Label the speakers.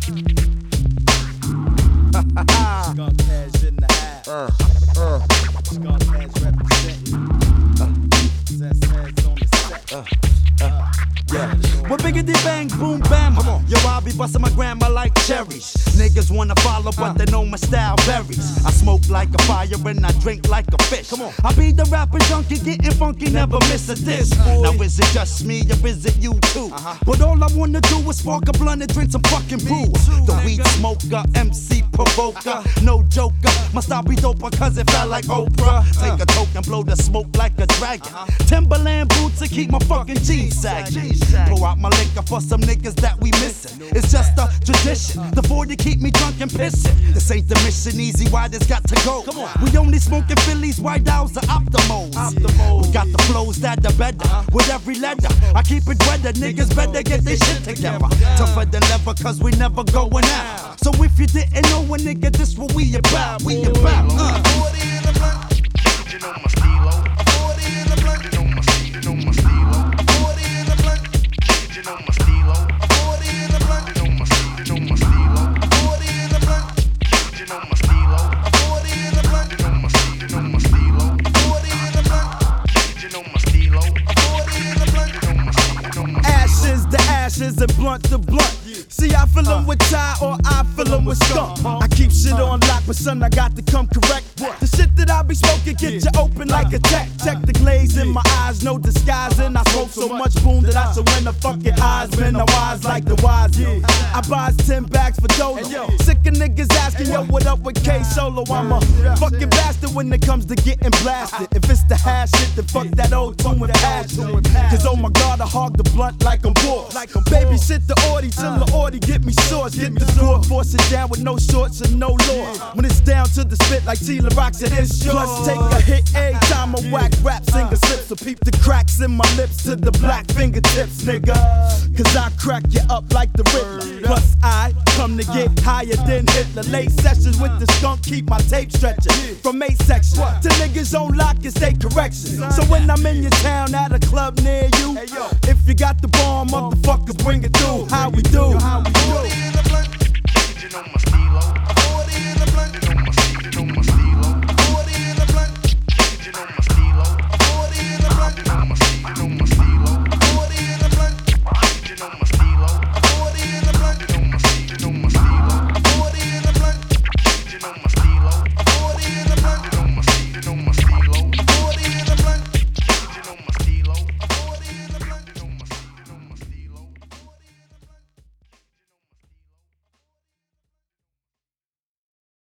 Speaker 1: Skunk Ash in the house. Skunk Ash representing. Zest heads on the set.
Speaker 2: Yeah. When biggity bang, boom, bam. Yo, I'll be busting my grandma like cherries. Niggas wanna follow, but they know my style varies. I smoke like a fire and I drink like a fish. I be the rapper junkie, getting funky, never miss a diss. Now is it just me or is it you too? But all I wanna do is spark a blunt and drink some fucking brew. The weed smoker, MC provoker, no joker. My style be doper cause it felt like Oprah. Take a toke and blow the smoke like a dragon. Timberland boots to keep my fucking jeans sagging. Pour out my liquor for some niggas that we missing. It's just a tradition. The 40 keep me drunk and pissing. This ain't the mission, easy, why this got to go? We only smoking Phillies, White Owls, or Optimals. We got the flows that are better with every letter. I keep it weather, niggas better get their shit together. Tougher than ever, cause we never going out. So if you didn't know a nigga, this what we about. We about.
Speaker 3: 40 in the blunt, you know my stilo. 40 in the blunt, you know my stilo. You know my stilo. 40 in the blunt, you know my stilo. 40 in the blunt, you know my stilo. You know my stilo. 40 in the blunt, you know my stilo. 40 in the blunt, you know my stilo. You know my stilo. 40 in the blunt, you know my stilo. 40 in the blunt, you know my stilo.
Speaker 1: Ashes to ashes and blunt to blunt. See, I fill 'em with Ty or I fill 'em with skunk. I keep shit on lock, but son, I got to come correct. The shit that I be smoking get you open like a tech. Check the glaze in my eyes, no disguising. I smoke so much boom that I surrender fucking Heisman. I'm wise like the wise, yeah. I buys 10 bags for Dolo. Sick of niggas asking, yo, what up with K Solo? I'm a fucking bastard when it comes to getting blasted. If it's the hash shit, then fuck that old tune with passion. Cause oh my god, I hog the blunt like I'm bored. Baby shit the Audi till the Audi get me swords. Get the door, force it down with no shorts and no lord. When it's down to the spit like Tila rocks it is short. Plus take a hit every time I whack rap singer slips. So peep the cracks in my lips to the black fingertips, nigga. Cause I crack you up like the Riddler. Plus I come to get higher than Hitler. Late sessions with the skunk keep my tape stretching. From 8 section to niggas on lock and state correction. So when I'm in your town at a club near you, if you got the bomb, motherfuckers bring it through. How we do?